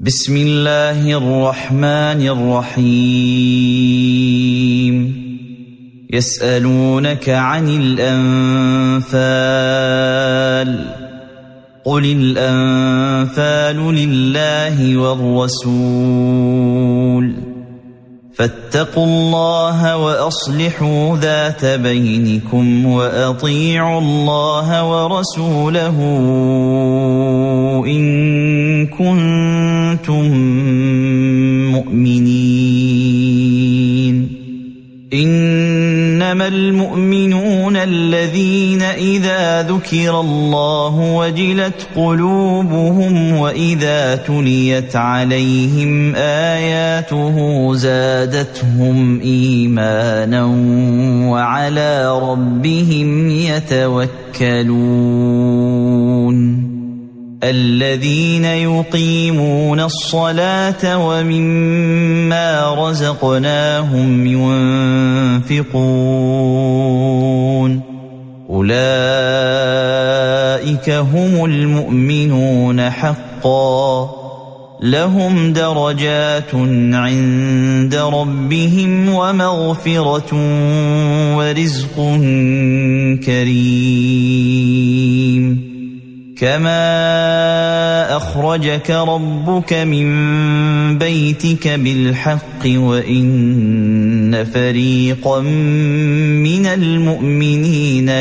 بسم الله الرحمن الرحيم يسألونك عن الأنفال قل الأنفال لله والرسول فاتقوا الله وأصلحوا ذات بينكم وأطيعوا الله ورسوله إن كنتم مؤمنين إنما المؤمنون الذين إذا ذكر الله وجلت قلوبهم وإذا تليت عليهم آياته زادتهم إيمانا وعلى ربهم يتوكلون الذين يقيمون الصلاة ومما رزقناهم ينفقون أولئك هم المؤمنون حقا لهم درجات عند ربهم ومغفرة ورزق كريم كما أخرجك ربك من بيتك بالحق وإن فريقا من المؤمنين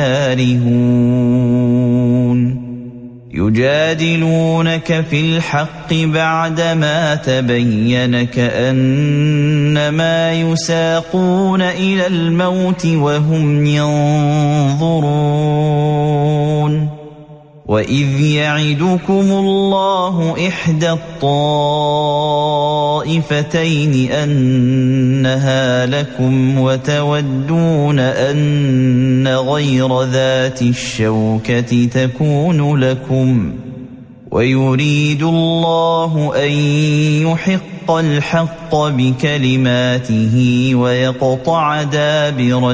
لكارهون يجادلونك في الحق بعدما تبين كأنما يساقون إلى الموت وهم ينظرون وإذ يعدكم الله إحدى الطائفتين أنها لكم وتودون أن غير ذات الشوكة تكون لكم ويريد الله أن يحق الحق بكلماته ويقطع دابر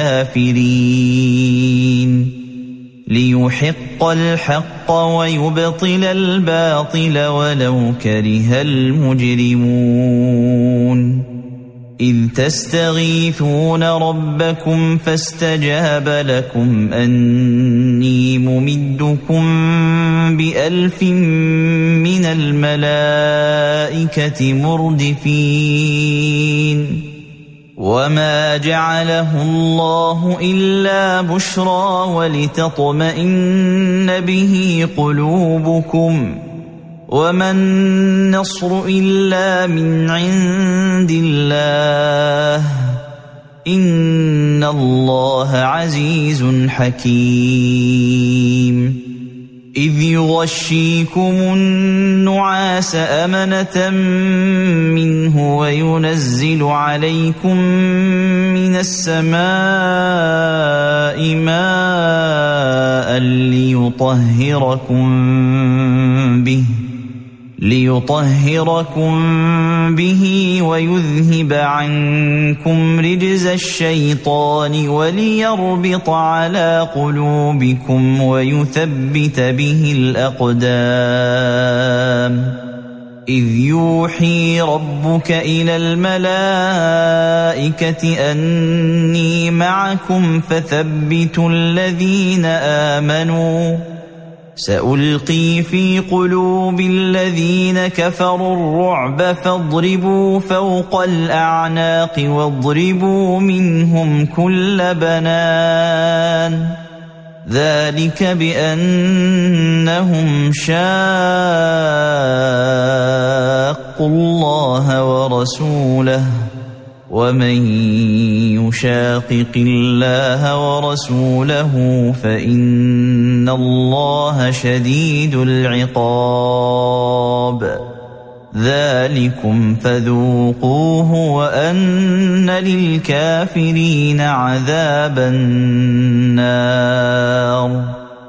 الكافرين ليحق الحق ويبطل الباطل ولو كره المجرمون إذ تستغيثون ربكم فاستجاب لكم أني ممدكم ب1000 من الملائكة مردفين وما جعله الله إلا بشرى ولتطمئن به قلوبكم وما النصر إلا من عند الله إن الله عزيز حكيم إذ يغشيكم النعاس أمنة منه وينزل عليكم من السماء ماء ليطهركم به ويذهب عنكم رجز الشيطان وليربط على قلوبكم ويثبت به الأقدام إذ يوحي ربك إلى الملائكة أني معكم فثبتوا الذين آمنوا سألقي في قلوب الذين كفروا الرعب فاضربوا فوق الأعناق واضربوا منهم كل بنان ذلك بأنهم شاقوا الله ورسوله ومن يشاقق الله ورسوله فإن الله شديد العقاب ذلكم فذوقوه وأن للكافرين عذاب النار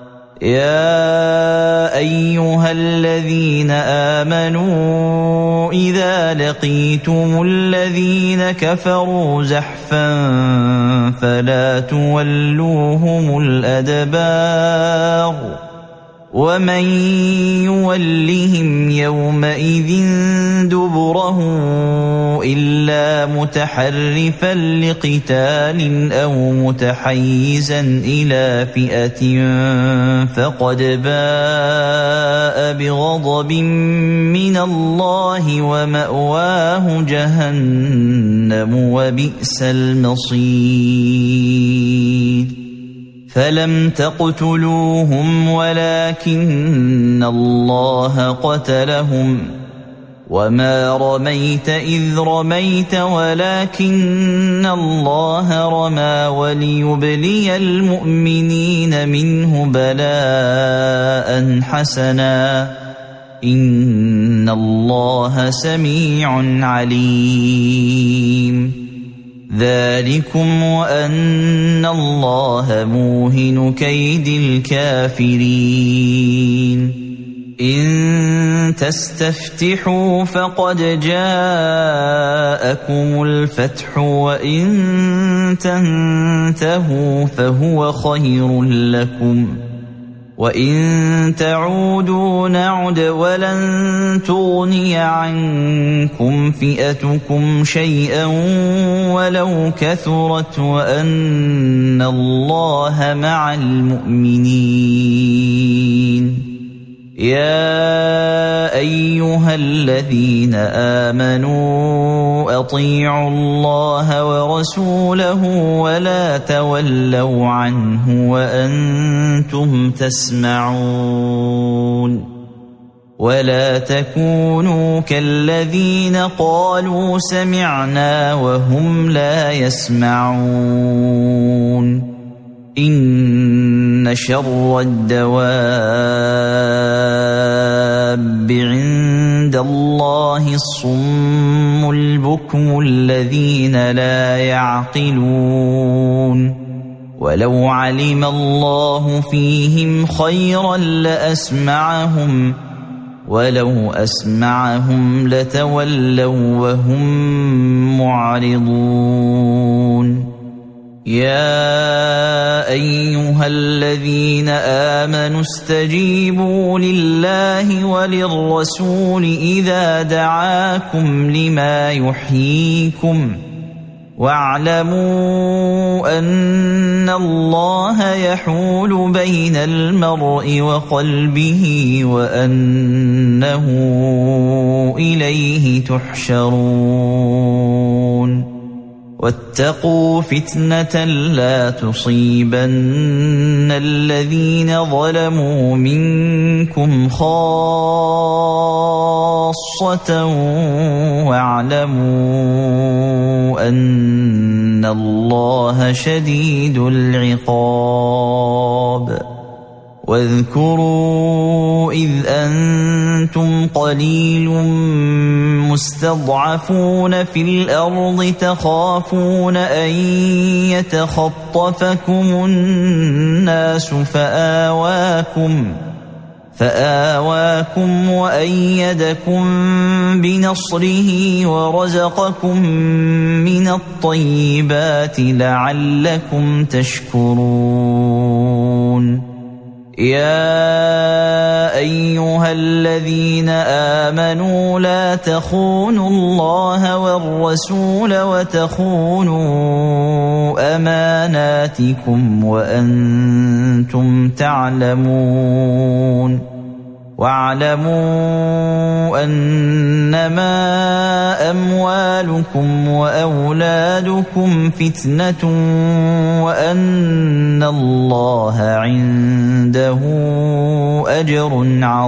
يا أيها الذين آمنوا إذا لقيتم الذين كفروا زحفا فلا تولوهم الأدبار ومن يولهم يومئذ دبره إلا متحرفا لقتال أو متحيزا إلى فئة فقد باء بغضب من الله ومأواه جهنم وبئس المصير فلم تقتلوهم ولكن الله قتلهم وما رميت إذ رميت ولكن الله رمى وليبلي المؤمنين منه بلاء حسنا إن الله سميع عليم ذلكم وأن الله موهن كيد الكافرين إن تستفتحوا فقد جاءكم الفتح وإن تنتهوا فهو خير لكم وإن تعودوا نعد ولن تغني عنكم فئتكم شيئا ولو كثرت وأن الله مع المؤمنين يا أيها الذين آمنوا أطيعوا الله ورسوله ولا تولوا عنه وأنتم تسمعون ولا تكونوا كالذين قالوا سمعنا وهم لا يسمعون إن شر الدواب عند الله الصم البكم الذين لا يعقلون ولو علم الله فيهم خيرا لأسمعهم ولو أسمعهم لتولوا وهم معرضون يا أيها الذين آمنوا استجيبوا لله وللرسول إذا دعاكم لما يحييكم واعلموا أن الله يحول بين المرء وقلبه وأنه إليه تحشرون واتقوا فتنة لا تصيبن الذين ظلموا منكم خاصة واعلموا أن الله شديد العقاب واذكروا إذ أنتم قليل مستضعفون في الأرض تخافون أن يتخطفكم الناس فآواكم وأيدكم بنصره ورزقكم من الطيبات لعلكم تشكرون يا أيها الذين آمنوا لا تخونوا الله والرسول وتخونوا أماناتكم وأنتم تعلمون واعلموا أنما أموالكم وأولادكم فتنة وأن الله عنده أجر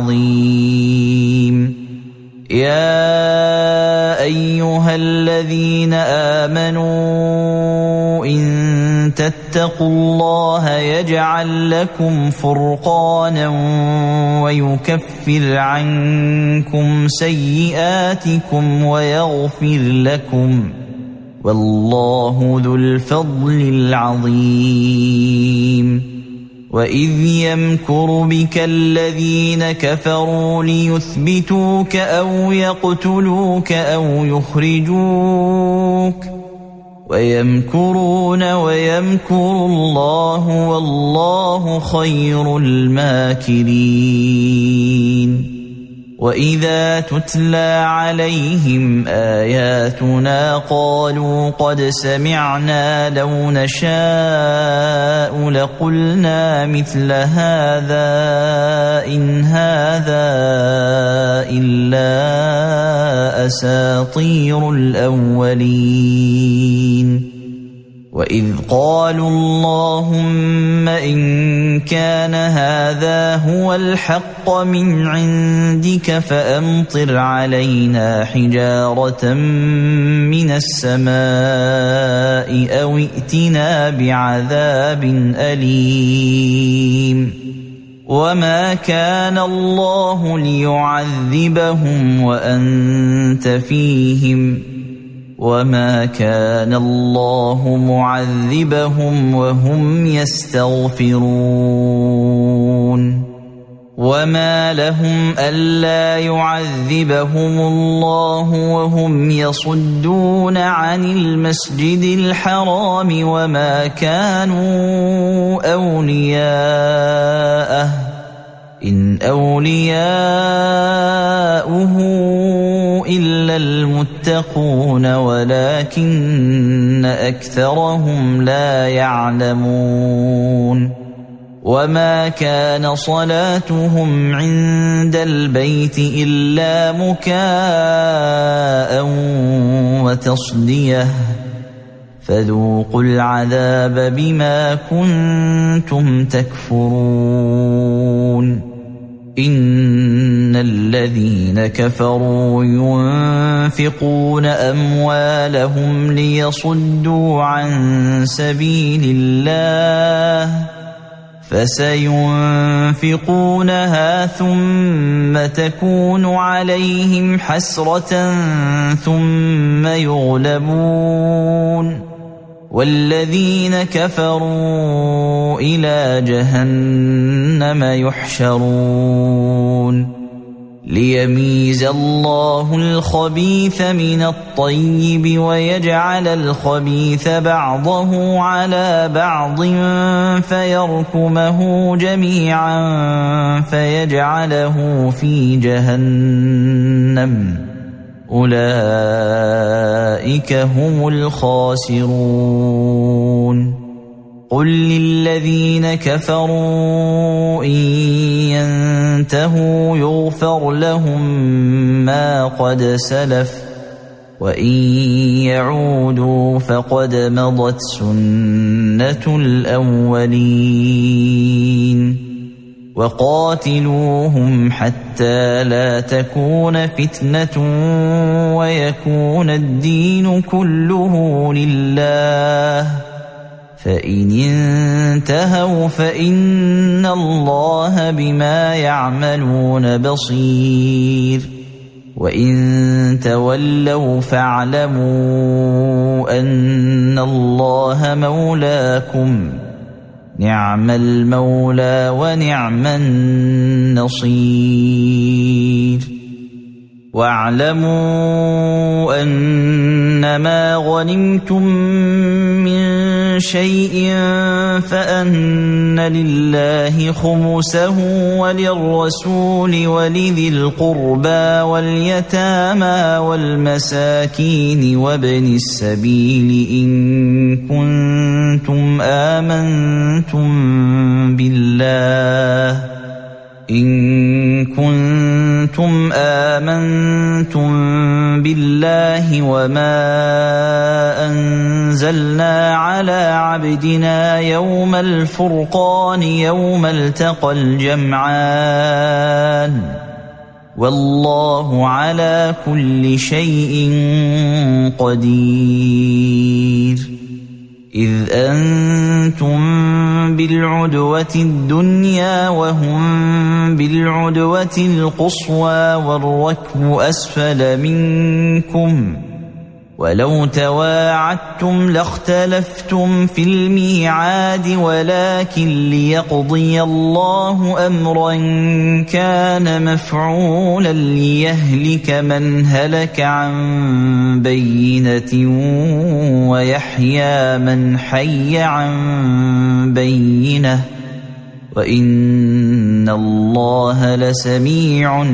عظيم يا أيها الذين آمنوا إن تتقوا الله يجعل لكم فرقانا ويكفر عنكم سيئاتكم ويغفر لكم والله ذو الفضل العظيم وإذ يمكر بك الذين كفروا ليثبتوك أو يقتلوك أو يخرجوك ويمكرون ويمكر الله والله خير الماكرين وإذا تتلى عليهم آياتنا قالوا قد سمعنا لو نشاء لقلنا مثل هذا إن هذا إلا أساطير الأولين وإذ قالوا اللهم إن كان هذا هو الحق من عندك فأمطر علينا حجارة من السماء أو ائتنا بعذاب أليم وما كان الله ليعذبهم وأنت فيهم وما كان الله معذبهم وهم يستغفرون وما لهم ألا يعذبهم الله وهم يصدون عن المسجد الحرام وما كانوا أولياءه إن أولياؤه إلا المتقون ولكن أكثرهم لا يعلمون وما كان صلاتهم عند البيت إلا مكاء وتصدية فذوقوا العذاب بما كنتم تكفرون إن الذين كفروا ينفقون أموالهم ليصدوا عن سبيل الله فسينفقونها ثم تكون عليهم حسرة ثم يغلبون والذين كفروا إلى جهنم يحشرون ليميز الله الخبيث من الطيب ويجعل الخبيث بعضه على بعض فيركمه جميعا فيجعله في جهنم أولئك هم الخاسرون قل للذين كفروا إن ينتهوا يغفر لهم ما قد سلف وإن يعودوا فقد مضت سنة الأولين وقاتلوهم حتى لا تكون فتنة ويكون الدين كله لله فإن انتهوا فإن الله بما يعملون بصير وإن تولوا فاعلموا أن الله مولاكم نعم المولى ونعم النصير واعلموا أنما غنمتم من شيء فأن لله خمسه وللرسول ولذي القربى واليتامى والمساكين وابن السبيل إن كنتم آمنتم بالله وما أنزلنا على عبدنا يوم الفرقان يوم التقى الجمعان والله على كل شيء قدير إذ أنتم بالعدوة الدنيا وهم بالعدوة القصوى والركب أسفل منكم ولو تواعدتم لاختلفتم في الميعاد ولكن ليقضي الله أمرا كان مفعولا ليهلك من هلك عن بينة ويحيى من حي عن بينة وإن الله لسميع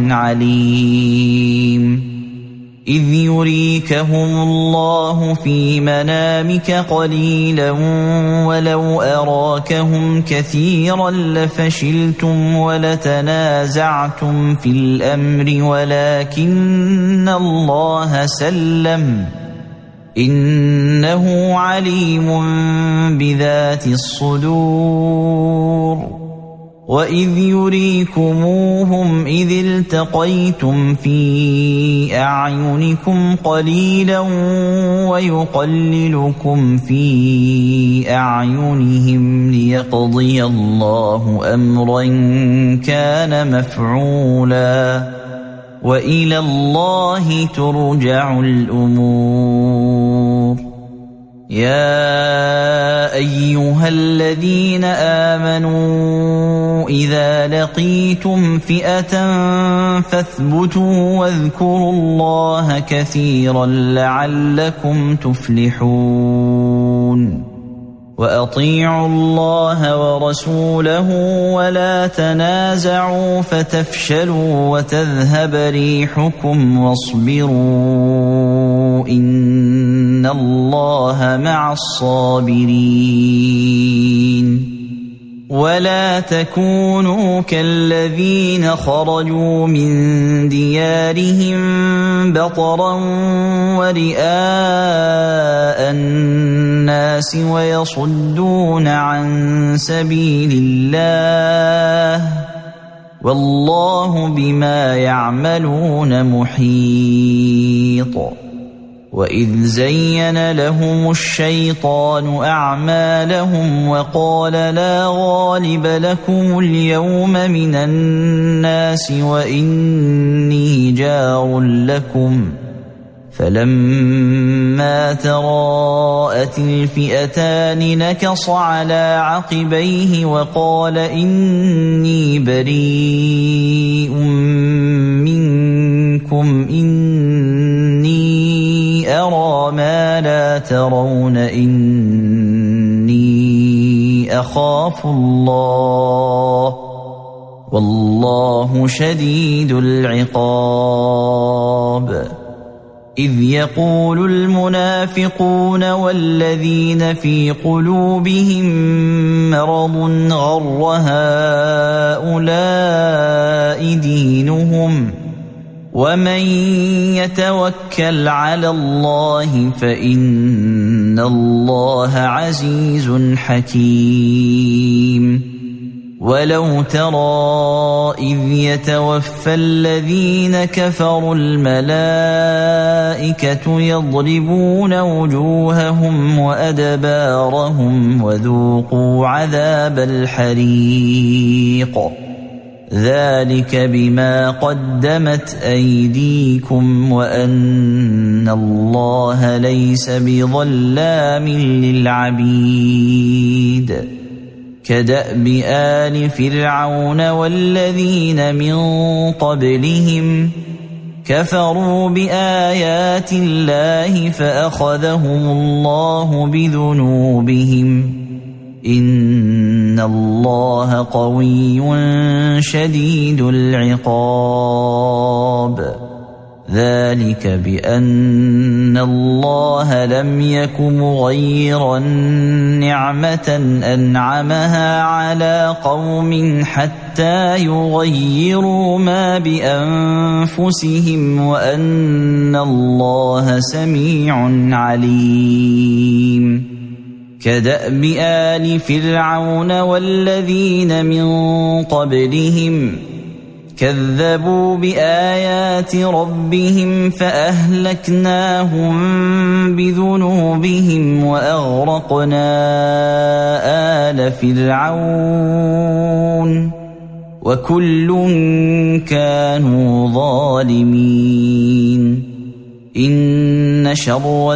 عليم إذ يريكهم الله في منامك قليلا ولو أراكهم كثيرا لفشلتم ولتنازعتم في الأمر ولكن الله سلم إنه عليم بذات الصدور وإذ يريكموهم إذ التقيتم في أعينكم قليلا ويقللكم في أعينهم ليقضي الله أمرا كان مفعولا وإلى الله ترجع الأمور يا أيها الذين آمنوا إذا لقيتم فئة فاثبتوا واذكروا الله كثيرا لعلكم تفلحون وأطيعوا الله ورسوله ولا تنازعوا فتفشلوا وتذهب ريحكم واصبروا إن الله مع الصابرين ولا تكونوا كالذين خرجوا من ديارهم بطرا ورئاء الناس ويصدون عن سبيل الله والله بما يعملون محيط وإذ زين لهم الشيطان أعمالهم وقال لا غالب لكم اليوم من الناس وإني جار لكم فلما تراءت الفئتان نكص على عقبيه وقال إني بريء منكم إني أرى ما لا ترون إني أخاف الله والله شديد العقاب إذ يقول المنافقون والذين في قلوبهم مرض غر هؤلاء دينهم ومن يتوكل على الله فإن الله عزيز حكيم ولو ترى إذ يتوفى الذين كفروا الملائكة يضربون وجوههم وأدبارهم وذوقوا عذاب الحريق ذلك بما قدمت أيديكم وأن الله ليس بظلام للعبيد كدأب آل فرعون والذين من قبلهم كفروا بآيات الله فأخذهم الله بذنوبهم إن الله قوي شديد العقاب ذلك بأن الله لم يك مغيرا نعمة أنعمها على قوم حتى يغيروا ما بأنفسهم وأن الله سميع عليم كدأب آل فرعون والذين من قبلهم كذبوا بآيات ربهم فأهلكناهم بذنوبهم وأغرقنا آل فرعون وكل كانوا ظالمين إن إن شر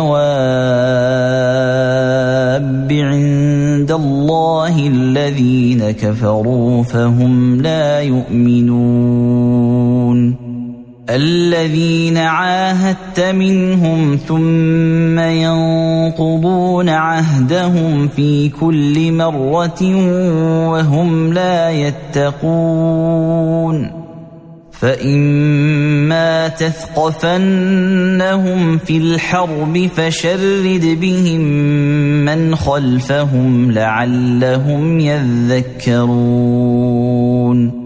الدواب عند الله الذين كفروا فهم لا يؤمنون الذين عاهدت منهم ثم ينقضون عهدهم في كل مرة وهم لا يتقون فإما تثقفنهم في الحرب فشرد بهم من خلفهم لعلهم يذكرون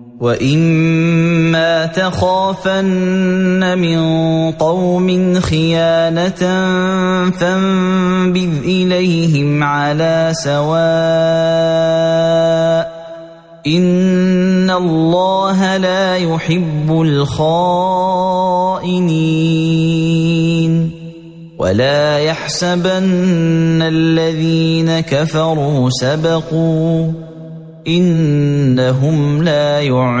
وإما تخافن من قوم خيانة فانبذ إليهم على سواء إن الله لا يحب الخائنين ولا يحسبن الذين كفروا سبقوا إنهم لا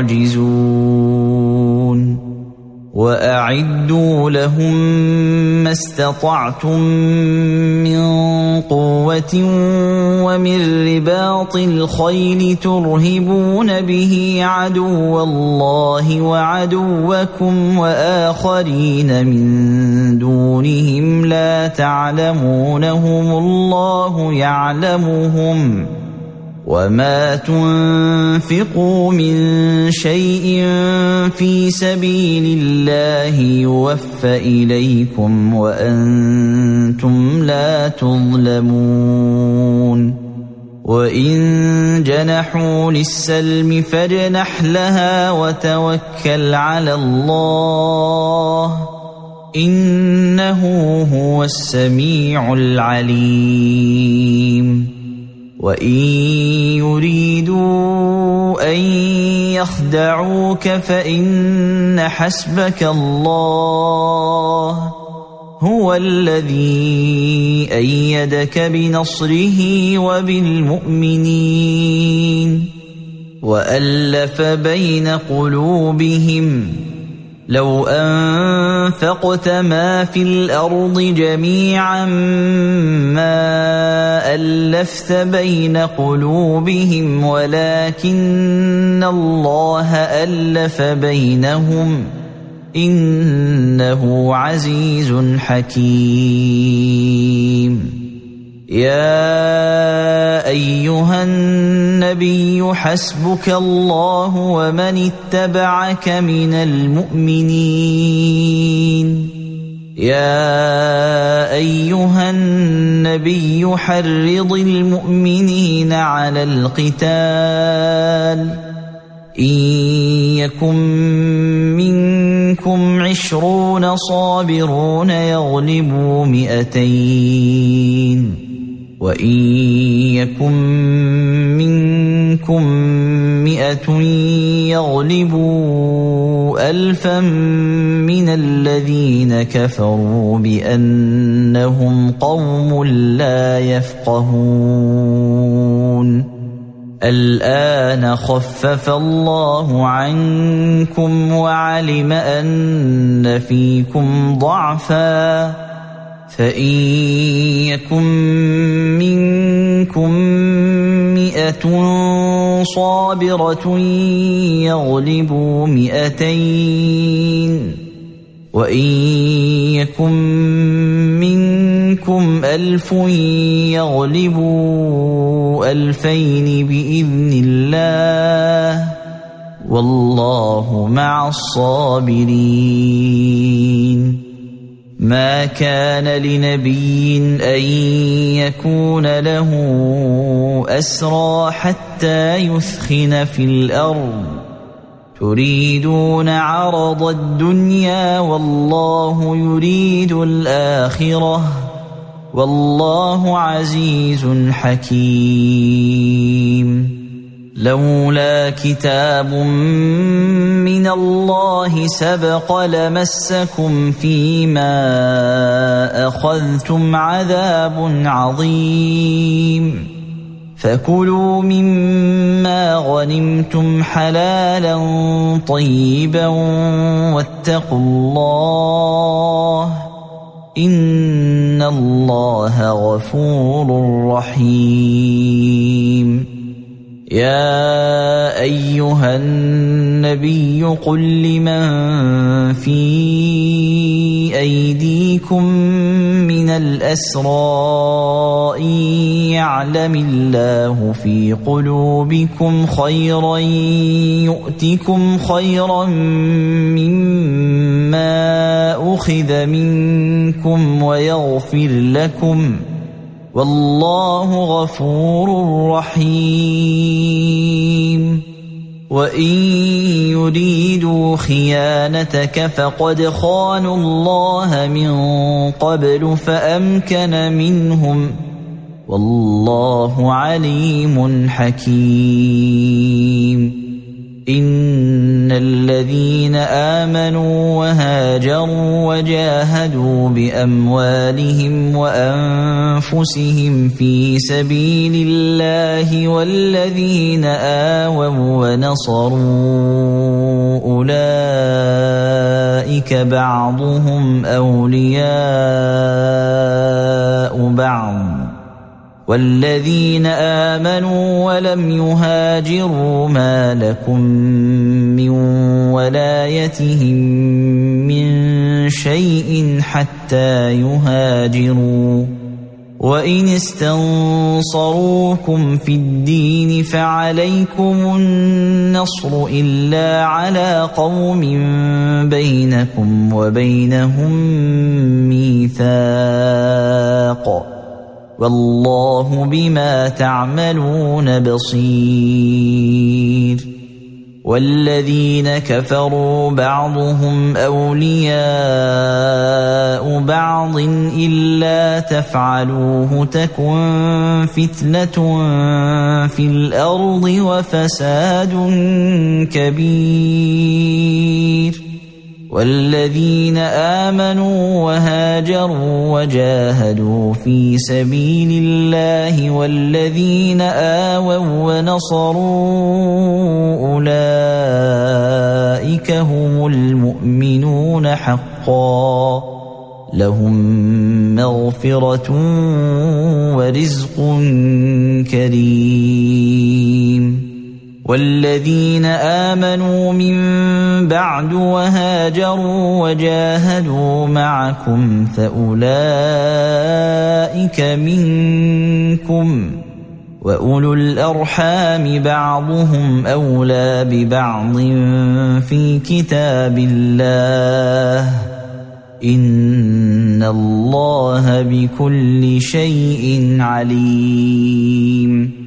يعجزون وأعدوا لهم ما استطعتم من قوة ومن رباط الخيل ترهبون به عدو الله وعدوكم وآخرين من دونهم لا تعلمونهم الله يعلمهم وما تنفقوا من شيء في سبيل الله يوفى إليكم وأنتم لا تظلمون وإن جنحوا للسلم فاجنح لها وتوكل على الله إنه هو السميع العليم وإن يريدوا أن يخدعوك فإن حسبك الله هو الذي أيدك بنصره وبالمؤمنين وألف بين قلوبهم لو أنفقت ما في الأرض جميعا ما ألفت بين قلوبهم ولكن الله ألف بينهم إنه عزيز حكيم يا أيها النبي حسبك الله ومن اتبعك من المؤمنين يا أيها النبي حرض المؤمنين على القتال إن يكن منكم 20 صابرون يغلبوا 200 وإن يكن منكم 100 يغلبوا 1000 من الذين كفروا بأنهم قوم لا يفقهون الآن خفف الله عنكم وعلم أن فيكم ضعفا فإن يكن منكم 100 صابرة يغلبوا 200 وإن يكن منكم 1000 يغلبوا 2000 بإذن الله والله مع الصابرين ما كان لنبي أن يكون له أسرى حتى يثخن في الأرض تريدون عرض الدنيا والله يريد الآخرة والله عزيز حكيم لولا كتاب من الله سبق لمسكم فيما أخذتم عذاب عظيم فكلوا مما غنمتم حلالا طيبا واتقوا الله إن الله غفور رحيم يا أيها النبي قل لمن في أيديكم من الأسرى إن يعلم الله في قلوبكم خيرا يؤتكم خيرا مما أخذ منكم ويغفر لكم والله غفور رحيم وإن يريدوا خيانتك فقد خانوا الله من قبل فأمكن منهم والله عليم حكيم إن الذين آمنوا وهاجروا وجاهدوا بأموالهم وأنفسهم في سبيل الله والذين آووا ونصروا أولئك بعضهم أولياء بعض والذين آمنوا ولم يهاجروا ما لكم من ولايتهم من شيء حتى يهاجروا وإن استنصروكم في الدين فعليكم النصر إلا على قوم بينكم وبينهم ميثاق والله بما تعملون بصير والذين كفروا بعضهم أولياء بعض إلا تفعلوه تكن فتنة في الأرض وفساد كبير والذين آمنوا وهاجروا وجاهدوا في سبيل الله والذين آووا ونصروا أولئك هم المؤمنون حقا لهم مغفرة ورزق كريم والذين آمنوا من بعد وهاجروا وجاهدوا معكم فأولئك منكم وأولو الأرحام بعضهم أولى ببعض في كتاب الله إن الله بكل شيء عليم